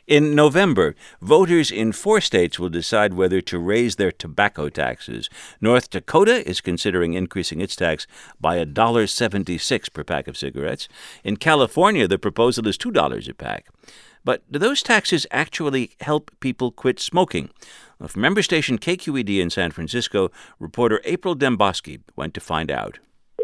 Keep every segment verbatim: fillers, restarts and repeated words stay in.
In November, voters in four states will decide whether to raise their tobacco taxes. North Dakota is considering increasing its tax by one dollar and seventy-six cents per pack of cigarettes. In California, the proposal is two dollars a pack. But do those taxes actually help people quit smoking? Well, from member station K Q E D in San Francisco, reporter April Demboski went to find out.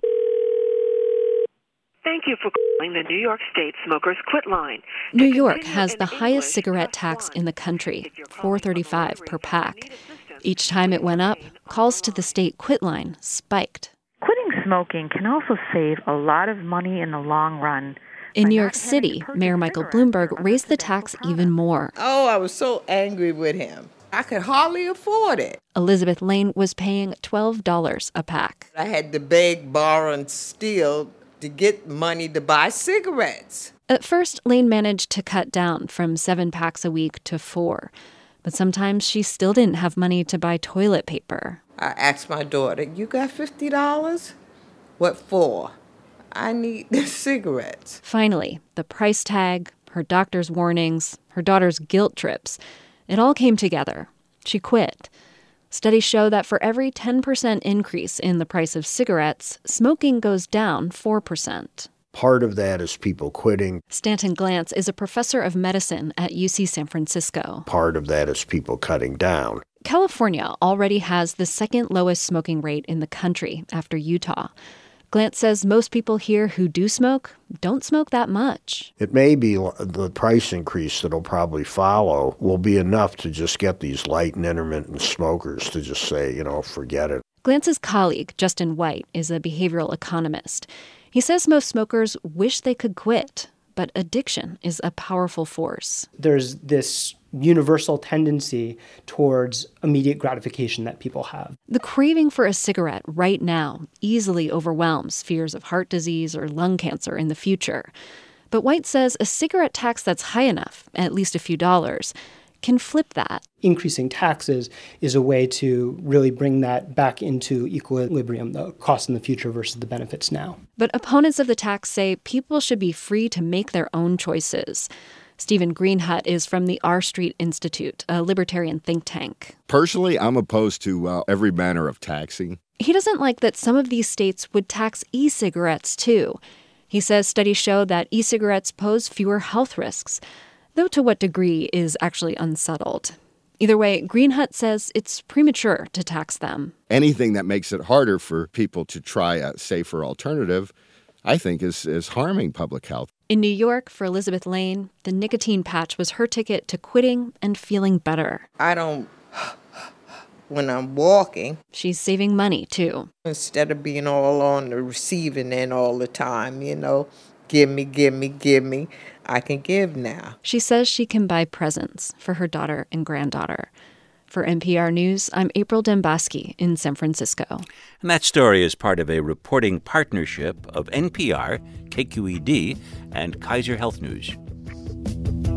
Thank you for calling the New York State Smokers Quit Line. New York has the highest cigarette tax in the country, four dollars and thirty-five cents per pack. Each time it went up, calls to the state quit line spiked. Quitting smoking can also save a lot of money in the long run. In New York City, Mayor Michael Bloomberg raised the tax even more. Oh, I was so angry with him. I could hardly afford it. Elizabeth Lane was paying twelve dollars a pack. I had to beg, borrow, and steal to get money to buy cigarettes. At first, Lane managed to cut down from seven packs a week to four. But sometimes she still didn't have money to buy toilet paper. I asked my daughter, "You got fifty dollars? What for?" "I need the cigarettes." Finally, the price tag, her doctor's warnings, her daughter's guilt trips, it all came together. She quit. Studies show that for every ten percent increase in the price of cigarettes, smoking goes down four percent. Part of that is people quitting. Stanton Glantz is a professor of medicine at U C San Francisco. Part of that is people cutting down. California already has the second lowest smoking rate in the country after Utah. Glantz says most people here who do smoke don't smoke that much. It may be the price increase that'll probably follow will be enough to just get these light and intermittent smokers to just say, you know, forget it. Glantz's colleague, Justin White, is a behavioral economist. He says most smokers wish they could quit, but addiction is a powerful force. There's this universal tendency towards immediate gratification that people have. The craving for a cigarette right now easily overwhelms fears of heart disease or lung cancer in the future. But White says a cigarette tax that's high enough, at least a few dollars, can flip that. Increasing taxes is a way to really bring that back into equilibrium, the cost in the future versus the benefits now. But opponents of the tax say people should be free to make their own choices. Stephen Greenhut is from the R Street Institute, a libertarian think tank. Personally, I'm opposed to uh, every manner of taxing. He doesn't like that some of these states would tax e-cigarettes, too. He says studies show that e-cigarettes pose fewer health risks, though to what degree is actually unsettled. Either way, Greenhut says it's premature to tax them. Anything that makes it harder for people to try a safer alternative, I think, is, is harming public health. In New York, for Elizabeth Lane, the nicotine patch was her ticket to quitting and feeling better. I don't when I'm walking. She's saving money, too. Instead of being all on the receiving end all the time, you know, give me, give me, give me, I can give now. She says she can buy presents for her daughter and granddaughter. For N P R News, I'm April Demboski in San Francisco. And that story is part of a reporting partnership of N P R, K Q E D, and Kaiser Health News.